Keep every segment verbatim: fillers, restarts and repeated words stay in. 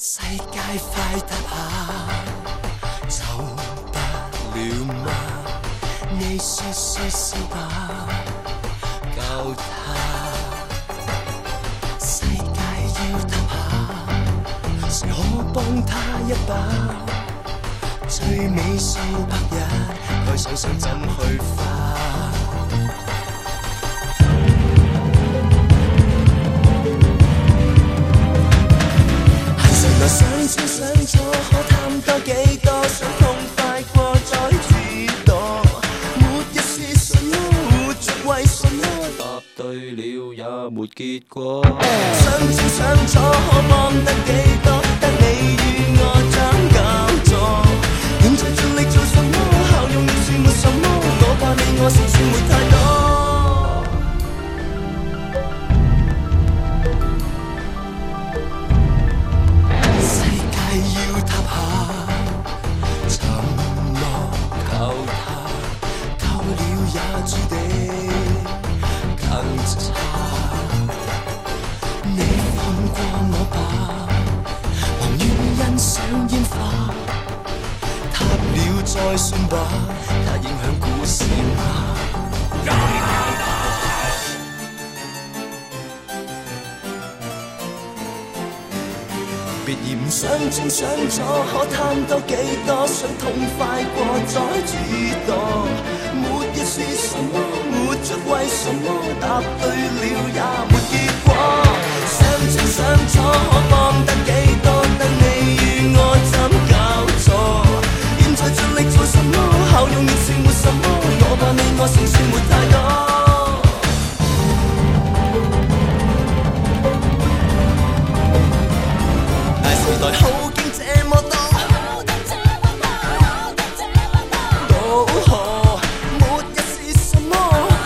世界快塌下，走不了嗎？你說說笑吧，救他。世界要塌下，誰可幫他一把？最美數百日，該想想怎去花。想清想楚，可貪多幾多？想痛快過再自墮。沒一是什麼，活着為什麼？答對了也沒結果。想清想楚，可幫得幾多？得你與我怎搞錯？現在盡力做什麼？效用亦算沒什麼。我怕你我勝算沒太多。要塌下，沉默靠他，靠了也注定更差。你放過我吧，旁願欣賞煙花，塌了再算吧，它影響故事嗎？別嫌想清想楚，可貪多幾多？想痛快過再自墮。沒意是什麼？活着為什麼？答對了也沒結果。想清想楚，可幫得幾多？得你與我怎搞錯？現在盡力做什麼？效用亦是沒什麼。我怕你我勝算沒太多。時代好景這麼多，都可沒一是什麼，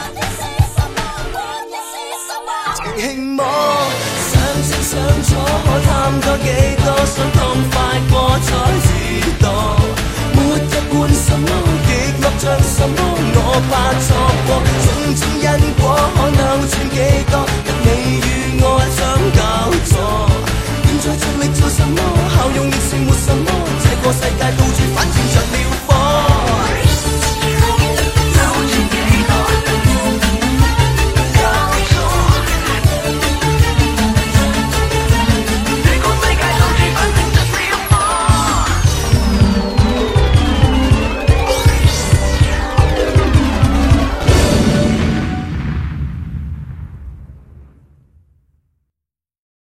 情輕摸，想清想楚，可貪多幾多？想痛快過才自墮，沒一半什麼，極樂像什麼？我怕錯過，種種因果可扭轉幾多？得你與我怎搞錯？現在盡力做什麼？效用亦是沒什麼。